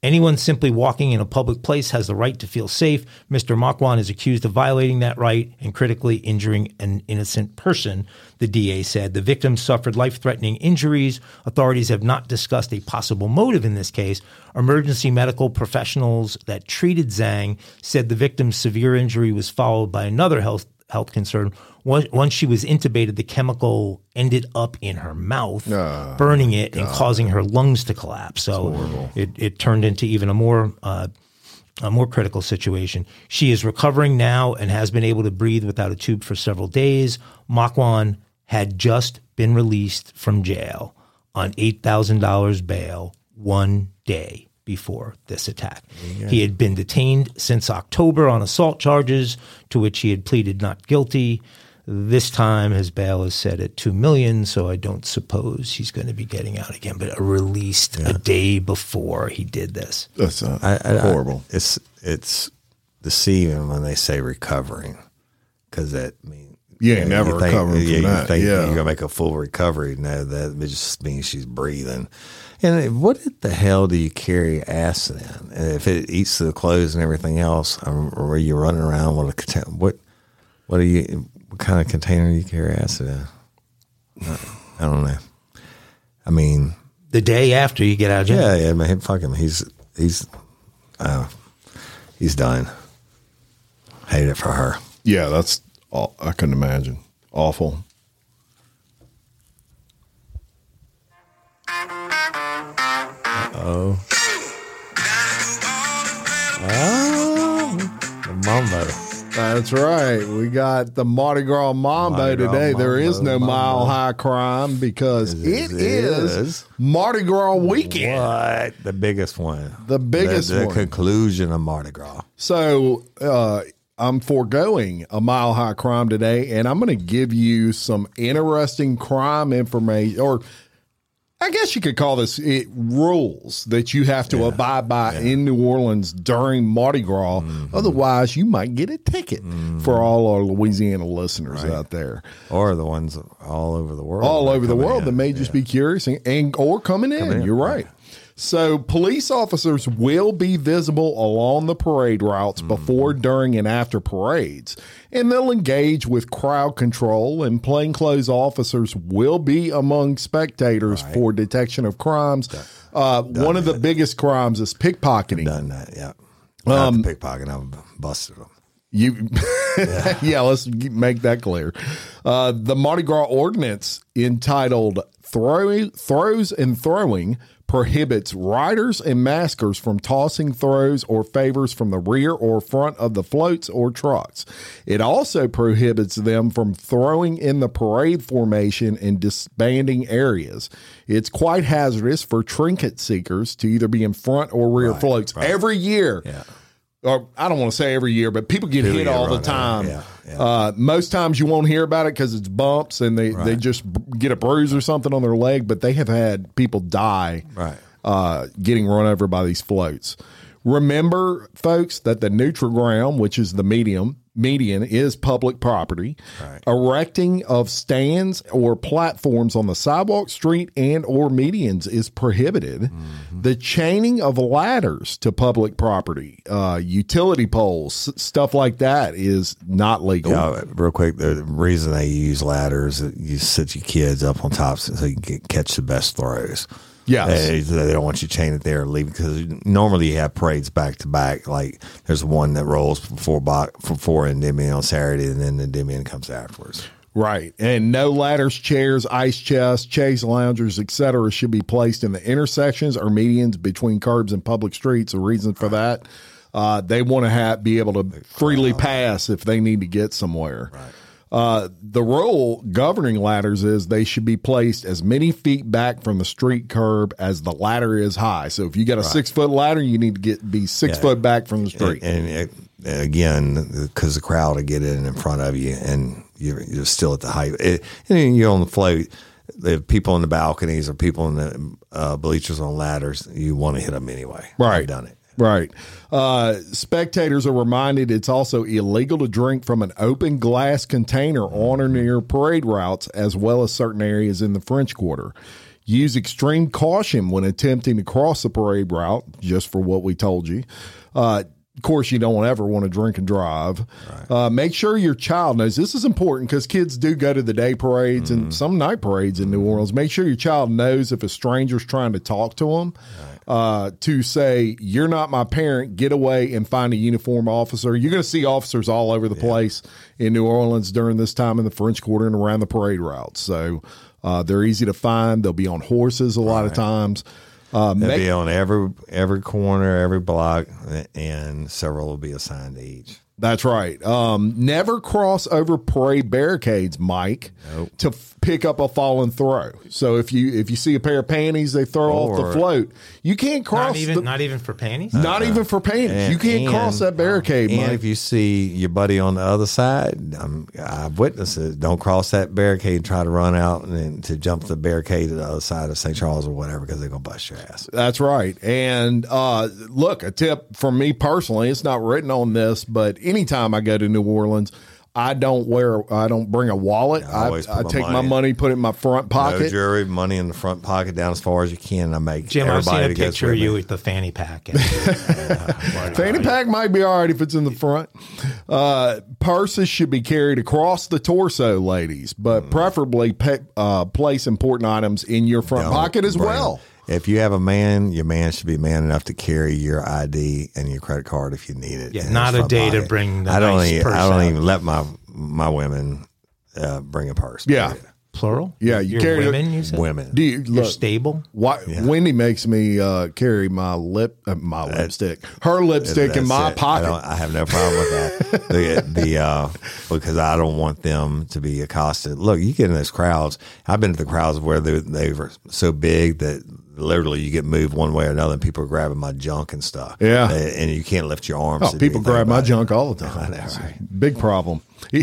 Anyone simply walking in a public place has the right to feel safe. Mister Makwan is accused of violating that right and critically injuring an innocent person, the D A said. The victim suffered life-threatening injuries. Authorities have not discussed a possible motive in this case. Emergency medical professionals that treated Zhang said the victim's severe injury was followed by another health health concern. Once she was intubated, the chemical ended up in her mouth, oh, burning it God. and causing her lungs to collapse. So it, it turned into even a more uh, a more critical situation. She is recovering now and has been able to breathe without a tube for several days. Makwan had just been released from jail on eight thousand dollars bail one day before this attack. Yeah. He had been detained since October on assault charges, to which he had pleaded not guilty. This time his bail is set at two million dollars, so I don't suppose he's going to be getting out again, but released yeah. a day before he did this. That's uh, I, I, horrible. I, it's it's deceiving when they say recovering, because that means yeah, never you think, recovering yeah, from you that. think Yeah, you're going to make a full recovery. No, that just means she's breathing. And what the hell do you carry acid in? And if it eats the clothes and everything else, or are you running around with a what? What are you? What kind of container do you carry acid in? I don't know. I mean, the day after you get out of jail. Yeah, yeah, man. Fuck him. He's he's uh, he's done. Hate it for her. Yeah, that's all. I couldn't imagine. Awful. Uh-oh. Oh, the mambo. That's right. We got the Mardi Gras Mambo Mardi Gras today. Mambo, there is no Mambo. Mile High Crime because It it is. is Mardi Gras weekend. What? The biggest one. The biggest the, the one. conclusion of Mardi Gras. So uh, I'm foregoing a Mile High Crime today, and I'm going to give you some interesting crime information, or I guess you could call this it, rules that you have to yeah, abide by yeah. in New Orleans during Mardi Gras. Mm-hmm. Otherwise, you might get a ticket mm-hmm. for all our Louisiana listeners right. out there. Or the ones all over the world. All over the world in. that may just yeah. be curious and, and or coming in. Coming in. You're right. right. So police officers will be visible along the parade routes mm-hmm. before, during, and after parades, and they'll engage with crowd control, and plainclothes officers will be among spectators right. for detection of crimes. Done. Uh, done one that. of the biggest crimes is pickpocketing. Done that, yeah. Not um, pickpocketing, I've busted them. You, yeah. yeah, let's make that clear. Uh, the Mardi Gras ordinance entitled Throw, Throws and Throwing prohibits riders and maskers from tossing throws or favors from the rear or front of the floats or trucks. It also prohibits them from throwing in the parade formation and disbanding areas. It's quite hazardous for trinket seekers to either be in front or rear right, floats. Right. Every year, yeah. or I don't want to say every year, but people get people hit get all the time. Yeah, yeah. Uh, most times you won't hear about it because it's bumps and they, right. they just get a bruise or something on their leg, but they have had people die right. uh, getting run over by these floats. Remember, folks, that the neutral ground, which is the medium, median, is public property. Right. Erecting of stands or platforms on the sidewalk, street, and or medians is prohibited. Mm-hmm. The chaining of ladders to public property, uh, utility poles, stuff like that is not legal. Yeah, real quick, the reason they use ladders is you sit your kids up on top so you can get, catch the best throws. Yeah, they, they don't want you to chain it there and leave, because normally you have parades back to back. Like there's one that rolls before before Endymion on Saturday, and then Endymion comes afterwards. Right, and no ladders, chairs, ice chests, chase loungers, et cetera, should be placed in the intersections or medians between curbs and public streets. The reason for that, uh, they want to have be able to freely pass if they need to get somewhere. Right. Uh, the rule governing ladders is they should be placed as many feet back from the street curb as the ladder is high. So if you got a right. six foot ladder, you need to get be six yeah. foot back from the street. And, and, and again, because the crowd will get in in front of you, and you're, you're still at the height. It, and you're on the float. The people in the balconies or people in the uh, bleachers on ladders, you want to hit them anyway. Right, I've done it. Right. Uh, spectators are reminded it's also illegal to drink from an open glass container on or near parade routes, as well as certain areas in the French Quarter. Use extreme caution when attempting to cross the parade route, just for what we told you. Uh, Of course, you don't ever want to drink and drive. Right. Uh, make sure your child knows. This is important because kids do go to the day parades mm-hmm. and some night parades in New Orleans. Make sure your child knows if a stranger's trying to talk to them, right. uh, to say, you're not my parent, get away and find a uniformed officer. You're going to see officers all over the yeah. place in New Orleans during this time in the French Quarter and around the parade routes. So uh, they're easy to find. They'll be on horses a lot right. of times. Uh, They'll make, be on every every corner, every block, and several will be assigned to each. That's right. Um, never cross over parade barricades, Mike, nope. to f- pick up a fallen throw. So if you if you see a pair of panties they throw or, off the float, you can't cross. Not even, the, not even for panties? Not uh, even for panties. And, you can't and, cross that barricade, and Mike. if you see your buddy on the other side, um, I've witnessed it. Don't cross that barricade and try to run out and then to jump the barricade to the other side of Saint Charles or whatever because they're going to bust your ass. That's right. And uh, look, a tip from me personally, it's not written on this, but anytime I go to New Orleans, I don't wear, I don't bring a wallet. I, I, I take my money, put it in my front pocket. No jewelry, money in the front pocket down as far as you can. I make Jim, I've everybody seen a picture of you with the fanny pack. And, uh, fanny pack might be all right if it's in the front. Uh, purses should be carried across the torso, ladies, but mm. preferably pe- uh, place important items in your front don't pocket as bring, well. If you have a man, your man should be man enough to carry your I D and your credit card if you need it. Yeah, not a day pocket. to bring the I don't nice even, purse I don't out. even let my my women uh, bring a purse. Yeah. Period. Plural? Yeah, you Your carry women, the, you said? Women. Do you, You're look, stable? Why, Yeah. Wendy makes me uh, carry my lip, uh, my That- lipstick, her lipstick in That's my it. pocket. I, don't, I have no problem with that. the the uh, because I don't want them to be accosted. Look, you get in those crowds. I've been to the crowds where they they were so big that literally you get moved one way or another, and people are grabbing my junk and stuff. Yeah, and you can't lift your arms. Oh, to people grab my it. junk all the time. I know, right? Big problem.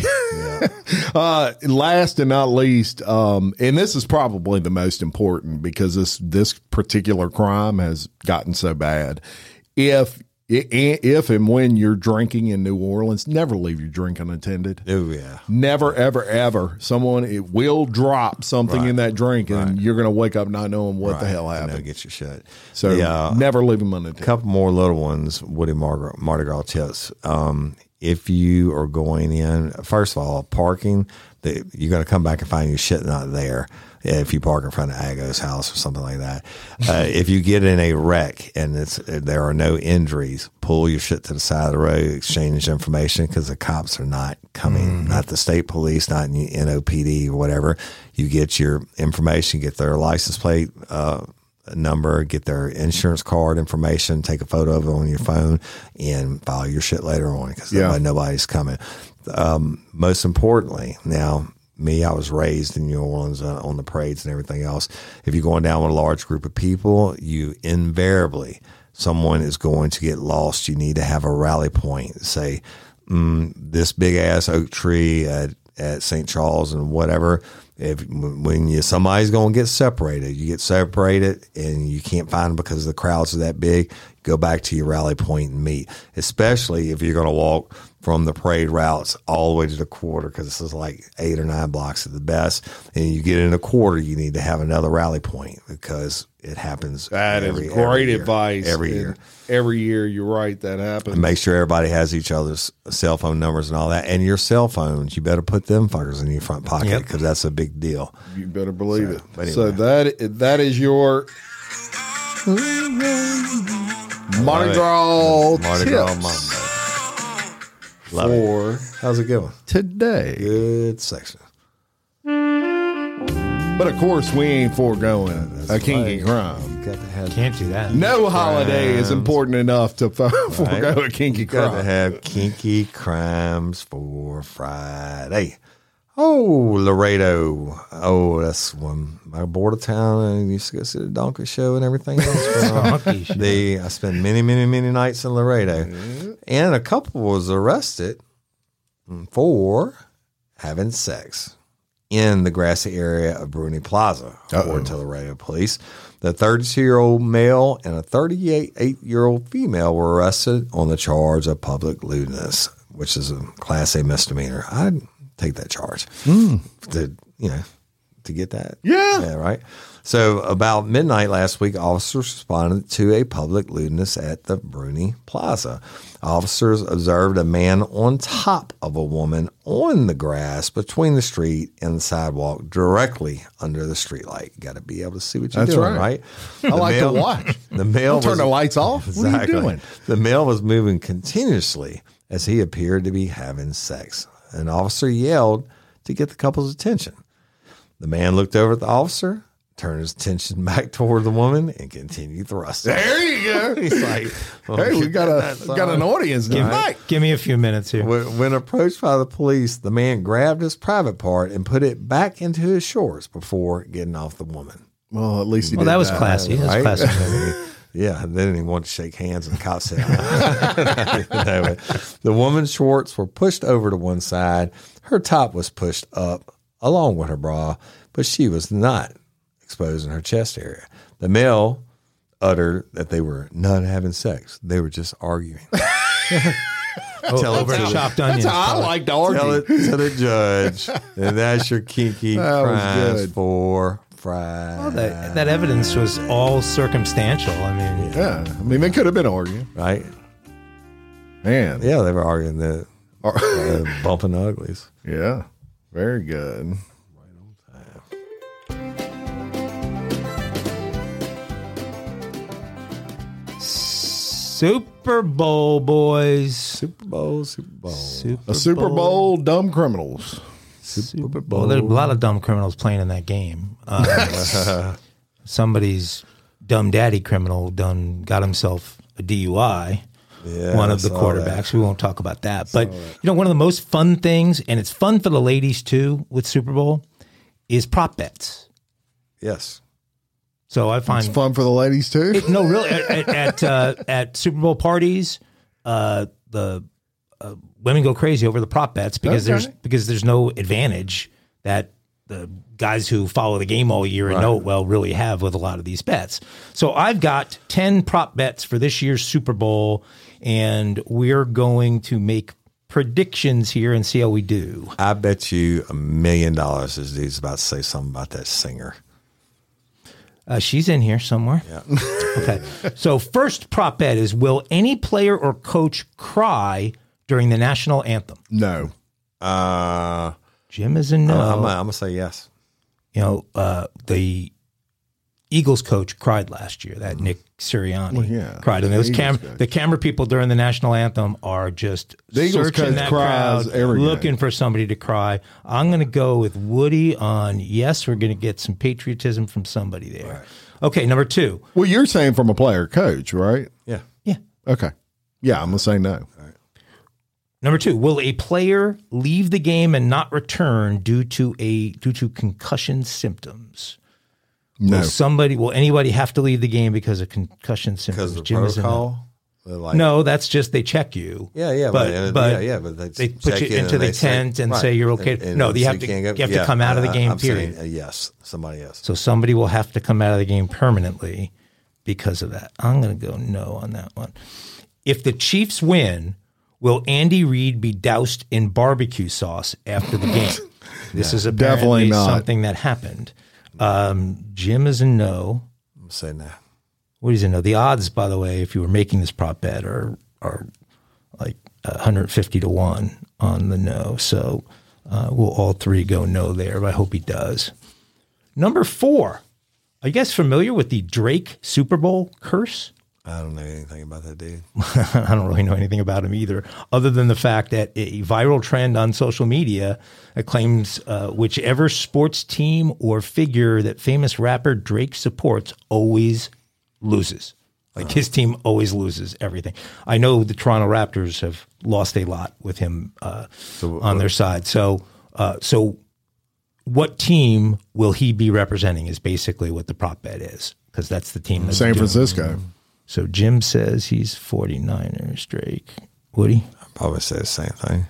uh, last and not least, um, and this is probably the most important because this this particular crime has gotten so bad. If if and when you're drinking in New Orleans, never leave your drink unattended. Oh yeah, never ever ever. Someone it will drop something right. in that drink, and right. you're going to wake up not knowing what right. the hell I know, happened. get your shit. So the, uh, never leave them unattended. A couple more little ones. Woody Mardi, Mardi Gras tips. Um, if you are going in, first of all, parking, the, you're going to come back and find your shit not there. If you park in front of Ago's house or something like that. Uh, if you get in a wreck and it's there are no injuries, pull your shit to the side of the road, exchange information because the cops are not coming, mm-hmm. not the state police, not N O P D or whatever. You get your information, get their license plate uh, number, get their insurance card information, take a photo of it on your phone, and file your shit later on because yeah. nobody, nobody's coming. Um, most importantly, now, me, I was raised in New Orleans uh, on the parades and everything else. If you're going down with a large group of people, you invariably, someone is going to get lost. You need to have a rally point. Say, mm, this big ass oak tree at, at Saint Charles and whatever. If when you somebody's going to get separated, you get separated and you can't find them because the crowds are that big. Go back to your rally point and meet. Especially if you're going to walk from the parade routes all the way to the quarter, because this is like eight or nine blocks at the best. And you get in the quarter, you need to have another rally point because it happens. That every, is great every advice. Every year. Every year, you're right, that happens. And make sure everybody has each other's cell phone numbers and all that. And your cell phones, you better put them fuckers in your front pocket because yep. that's a big deal. You better believe so, it. Anyway. So that that is your Mardi Gras Mardi Gras Monday. Love for it. How's it going? Today. Good section. But of course, we ain't foregoing That's a kinky right. crime. Got to have, Can't do that. No holiday is important enough to fo- right. forego a kinky you crime. Got to have kinky crimes for Friday. Oh, Laredo. Oh, that's when my border town and used to go see the donkey show and everything else. donkey show. The, I spent many, many, many nights in Laredo. Mm-hmm. And a couple was arrested for having sex in the grassy area of Bruni Plaza, according to Laredo police. The thirty-two-year-old male and a thirty-eight-year-old female were arrested on the charge of public lewdness, which is a Class A misdemeanor. I'd take that charge mm. to, you know, to get that. Yeah. Yeah, right. So about midnight last week, officers responded to a public lewdness at the Bruni Plaza. Officers observed a man on top of a woman on the grass between the street and the sidewalk directly under the streetlight. You got to be able to see what you're That's doing, right. right? I like male, to watch. The male Don't turn was, the lights off. Exactly. What are you doing? The male was moving continuously as he appeared to be having sex. An officer yelled to get the couple's attention. The man looked over at the officer, turned his attention back toward the woman, and continued thrusting. There you go. He's like, well, Hey, we got a got an audience Give, tonight. give me a few minutes here. When, when approached by the police, the man grabbed his private part and put it back into his shorts before getting off the woman. Well, at least he Well, did that was classy. That was Right? classy. Yeah, and then he wanted to shake hands, and the cop said, anyway, the woman's shorts were pushed over to one side. Her top was pushed up along with her bra, but she was not exposing her chest area. The male uttered that they were not having sex. They were just arguing. Oh, Tell it over to the- chopped onions. That's how I probably. like to argue. Tell it to the judge, and that's your kinky That was crimes good. for Friday. Well, that, that evidence was all circumstantial. I mean, Yeah, I mean, they could have been arguing. Right? Man, Yeah, they were arguing the Ar- uh, bumping uglies. yeah, very good. Super Bowl, boys. Super Bowl, Super Bowl. Super A Super Bowl, dumb criminals. Super Well, there's a lot of dumb criminals playing in that game. Uh, somebody's dumb daddy criminal done got himself a D U I. Yeah, one I of the saw quarterbacks. that. We won't talk about that. But you know, one of the most fun things, and it's fun for the ladies too with Super Bowl, is prop bets. Yes. So I find It's fun for the ladies too. It- no, really, at at, at, uh, at Super Bowl parties, uh, the uh, women go crazy over the prop bets because Okay. there's because there's no advantage that the guys who follow the game all year and know it well really have with a lot of these bets. So I've got ten prop bets for this year's Super Bowl, and we're going to make predictions here and see how we do. I bet you a million dollars this dude's about to say something about that singer. Uh, she's in here somewhere. Yeah. Okay. So first prop bet is, will any player or coach cry during the national anthem? No, Uh, Jim is a no. I'm, I'm going to say yes. You know, uh, the Eagles coach cried last year. That Nick Sirianni Well, yeah. cried, and those The cam Eagles coach. the camera people during the national anthem are just The Eagles searching coach that cries crowd, every game. looking for somebody to cry. I'm going to go with Woody on yes. We're going to get some patriotism from somebody there. Okay, number two. well, you're saying from a player coach, right? Yeah. Yeah. Okay, yeah, I'm gonna say no. Number two, will a player leave the game and not return due to a due to concussion symptoms? No, Will somebody will anybody have to leave the game because of concussion symptoms? Because of the Jim is a no. protocol. They're like, No, that's just they check you. Yeah, yeah, but, but, uh, but yeah, yeah, but they, they put check you in into and the they say- tent and right. say you're okay. And- and No, you so have to can't you go- have to yeah, come out of the I- game. I'm Period. saying, uh, yes, somebody else. So somebody will have to come out of the game permanently because of that. I'm going to go no on that one. If the Chiefs win, will Andy Reid be doused in barbecue sauce after the game? This is apparently Definitely not. something that happened. Um, Jim is a no. I'm saying that. What is it? No, the odds, by the way, if you were making this prop bet, are are like one hundred fifty to one on the no. So uh, we'll all three go no there. But I hope he does. Number four. Are you guys familiar with the Drake Super Bowl curse? I don't know anything about that dude. I don't really know anything about him either, other than the fact that a viral trend on social media claims uh, whichever sports team or figure that famous rapper Drake supports always loses. Like his team always loses everything. I know the Toronto Raptors have lost a lot with him uh, So, on their side. So, uh, so what team will he be representing is basically what the prop bet is, because that's the team. That's San doing- Francisco. So Jim says he's forty-niners, Drake. Woody? I'll probably say the same thing.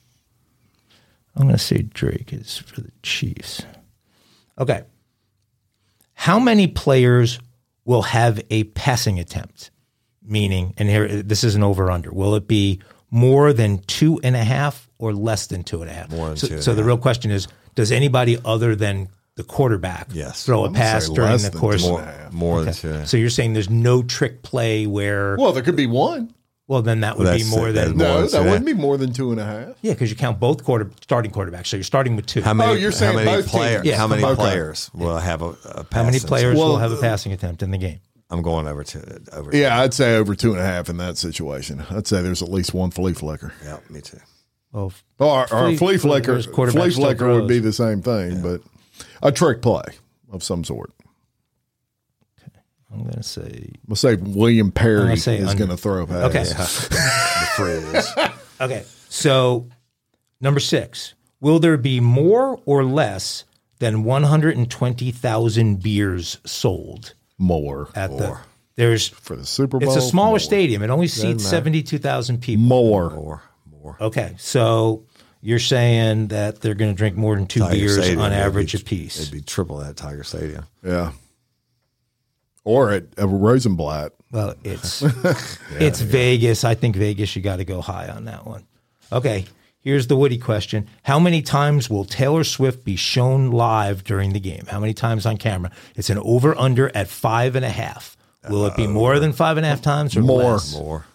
I'm going to say Drake is for the Chiefs. Okay. How many players will have a passing attempt? Meaning, and here, this is an over-under. Will it be more than two and a half or less than two and a half? More than so, two and so a the half. real question is, does anybody other than the quarterback Yes. throw a I'm gonna pass say during less the than course. two More, and a half. more Okay. than two. So you're saying there's no trick play where, well, Well, there could be one. then that would be That's- more that's than, more No, than that two and a wouldn't half. be more than two and a half. yeah, because you count both quarter starting quarterbacks. So you're starting with two. How many? Oh, you're saying how many both players? teams. Yeah, how many okay. players will have a, a pass How many interference? players Well, will have a passing attempt in the game? I'm going over to over. Yeah, I'd say over two and a half in that situation. I'd say there's at least one flea flicker. Yeah, me too. Well, Or, or Flea- a flea flicker. there's quarterback Flea still flicker would throws. be the same thing, but a trick play of some sort. I'm going to say, We'll say William Perry I'm gonna is say under. going to throw a pass. okay. The frizz. Okay. So number six, will there be more or less than one hundred twenty thousand beers sold More. at the, More. there's, For the Super Bowl. it's a smaller more. stadium. It only seats matter. seventy-two thousand people. More. More, more. Okay. So you're saying that they're going to drink more than two Tiger beers Stadium, on it'd average be- apiece. It'd be triple that Tiger Stadium. Yeah. Or at a Rosenblatt. Well, it's it's Vegas. I think Vegas, you got to go high on that one. Okay, here's the Woody question. How many times will Taylor Swift be shown live during the game? How many times on camera? It's an over-under at five and a half. Will it be more than five and a half times or More. less? More.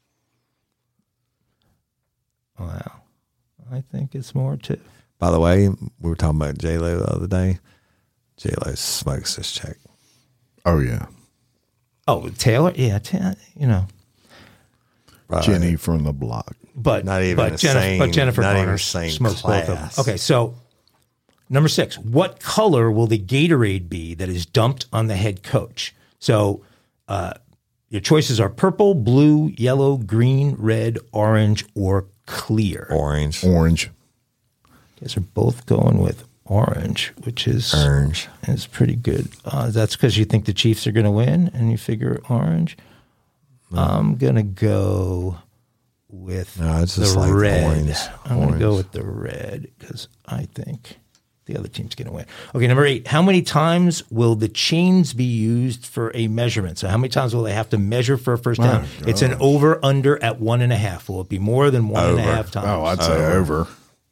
Wow. I think it's more too. By the way, we were talking about J Lo the other day. J Lo smokes this check. Oh, yeah. Oh, Taylor? Yeah, ta- you know. Right. Jenny from the block. But Not even but the Jennifer, same- but Jennifer not even Garner the same smokes both of them. class. Okay, so number six, what color will the Gatorade be that is dumped on the head coach? So uh, your choices are purple, blue, yellow, green, red, orange, or clear. Orange. Orange. You guys are both going with orange, which is Orange. is pretty good. Uh, that's because you think the Chiefs are going to win, and you figure orange. I'm gonna go with No, it's just the like red. orange. I'm gonna go Orange. with the red because I think the other team's gonna win. Okay, number eight. How many times will the chains be used for a measurement? So how many times will they have to measure for a first down? My It's an over under at one and a half. Will it be more than one and a Over. half times? Oh, I'd say over.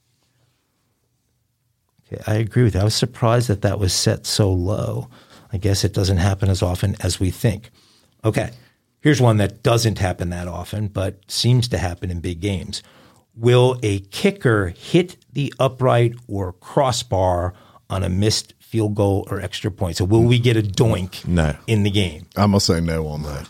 Okay, I agree with you. I was surprised that that was set so low. I guess it doesn't happen as often as we think. Okay, here's one that doesn't happen that often, but seems to happen in big games. Will a kicker hit the upright or crossbar on a missed field goal or extra point? So will we get a doink No. in the game? I'm going to say no on that.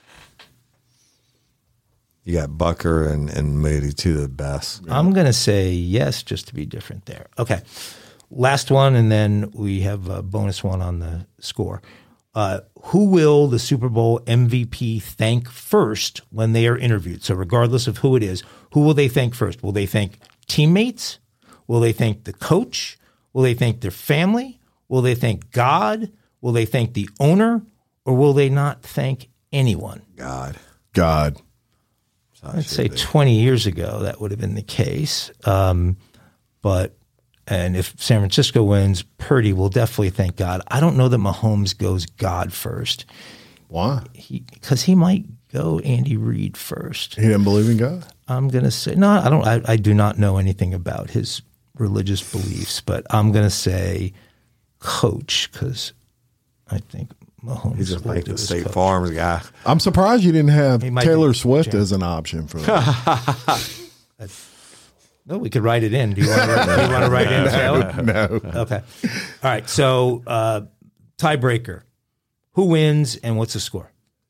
You got Bucker and, and Moody, two of the best. I'm going to say yes, just to be different there. Okay. Last one, and then we have a bonus one on the score. Uh, who will the Super Bowl M V P thank first when they are interviewed? So regardless of who it is, who will they thank first? Will they thank teammates? Will they thank the coach? Will they thank their family? Will they thank God? Will they thank the owner? Or will they not thank anyone? God. God. I'd say twenty years ago that would have been the case. Um, but, and if San Francisco wins, Purdy will definitely thank God. I don't know that Mahomes goes God first. Why? Because he, he might go Andy Reid first. He didn't believe in God? I'm going to say, no, I don't, I, I do not know anything about his religious beliefs, but I'm going to say coach because I think Mahomes He's just will like do the his State coach. Farms guy. I'm surprised you didn't have He might Taylor be Swift Jim. as an option for that. No, we could write it in. Do you want to write, do you want to write in, Taylor? No. Okay. All right. So uh, tiebreaker. Who wins and what's the score?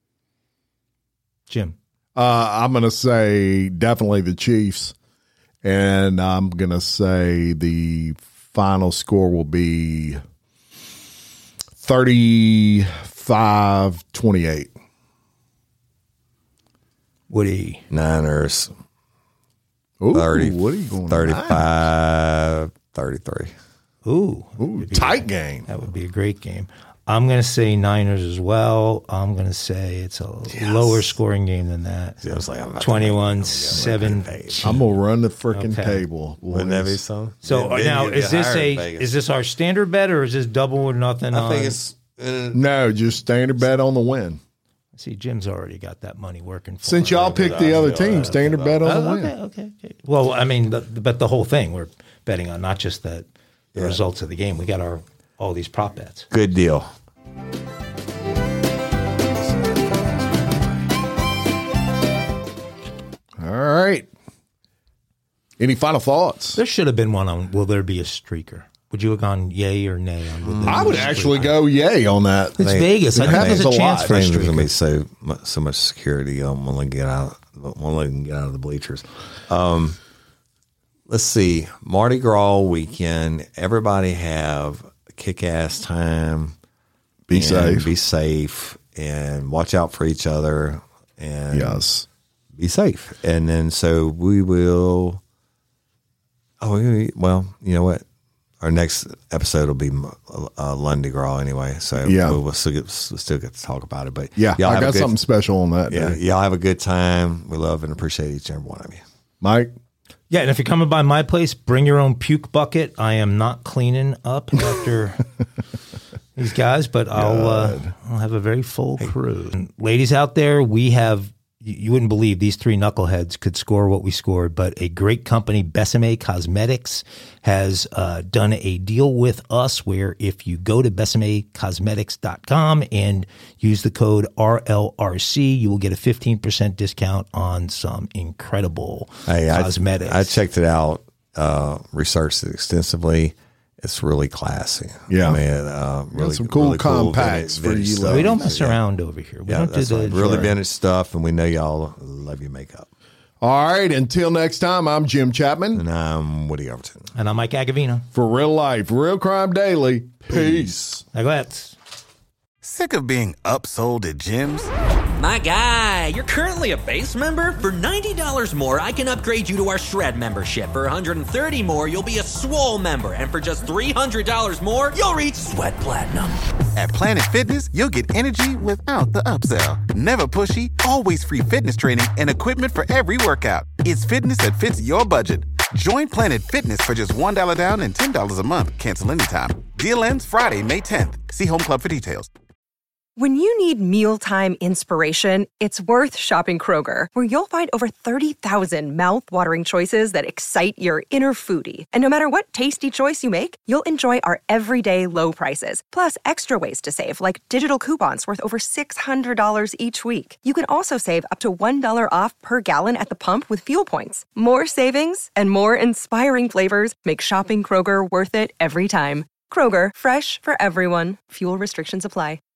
Jim. Uh, I'm going to say definitely the Chiefs. And I'm going to say the final score will be thirty-five twenty-eight. Woody. Niners. Ooh, thirty, what are you going thirty-five, thirty-three. Ooh. Ooh, tight game. That would be a great game. I'm going to say Niners as well. I'm going to say it's a lower scoring game than that. See, I was like, I'm about to twenty-one make- seven. I'm going to run the freaking Okay. table. Wouldn't that be boys. something? So Then- then now you is get this higher in a Vegas. is this our standard bet or is this double or nothing? I on, think it's uh, No, just standard bet on the win. See, Jim's already got that money working for Since him. y'all picked the other team, standard bet on the Oh, win. okay, okay, okay. Well, I mean, the, but the whole thing we're betting on, not just the, the results of the game. We got our all these prop bets. Good deal. All right. Any final thoughts? There should have been one on will there be a streaker? Would you have gone yay or nay on will there I be would a actually streaker? go yay on that. It's They- Vegas. I it think there's happens a a chance lot. for a I think there's going to be streaker. so mu- so much security. Um, won't let them get out. Won't let them get out of the bleachers. Um, let's see. Mardi Gras weekend. Everybody have a kick-ass time. Be and safe. Be safe, and watch out for each other. And Yes. be safe. And then so we will. Oh, we- well, you know what? Our next episode will be uh, Lundi Gras anyway, so Yeah. we'll, we'll still get we'll still get to talk about it. But Yeah, y'all I have a got good- something special on that Yeah, day. y'all have a good time. We love and appreciate each and every one of you. Mike? Yeah, and if you're coming by my place, bring your own puke bucket. I am not cleaning up after these guys, but I'll uh, I'll have a very full crew. And ladies out there, we have. You you wouldn't believe these three knuckleheads could score what we scored, but a great company, Besame Cosmetics, has uh, done a deal with us where if you go to besame cosmetics dot com and use the code R L R C, you will get a fifteen percent discount on some incredible Hey, I, cosmetics. I checked it out, uh, researched it extensively. It's really classy. Yeah. I mean, uh, really some cool really compacts vintage- for vintage you stuff. we don't mess Yeah. around over here. We Yeah, don't do that's the right. really Sure. vintage stuff, and we know y'all love your makeup. All right. Until next time, I'm Jim Chapman. And I'm Woody Overton. And I'm Mike Agavino. For Real Life, Real Crime Daily. Peace. Like that. Sick of being upsold at gyms? My guy, you're currently a base member? For ninety dollars more, I can upgrade you to our Shred membership. For one hundred thirty dollars more, you'll be a Swole member. And for just three hundred dollars more, you'll reach Sweat Platinum. At Planet Fitness, you'll get energy without the upsell. Never pushy, always free fitness training and equipment for every workout. It's fitness that fits your budget. Join Planet Fitness for just one dollar down and ten dollars a month. Cancel anytime. Deal ends Friday, May tenth. See Home Club for details. When you need mealtime inspiration, it's worth shopping Kroger, where you'll find over thirty thousand mouth-watering choices that excite your inner foodie. And no matter what tasty choice you make, you'll enjoy our everyday low prices, plus extra ways to save, like digital coupons worth over six hundred dollars each week. You can also save up to one dollar off per gallon at the pump with fuel points. More savings and more inspiring flavors make shopping Kroger worth it every time. Kroger, fresh for everyone. Fuel restrictions apply.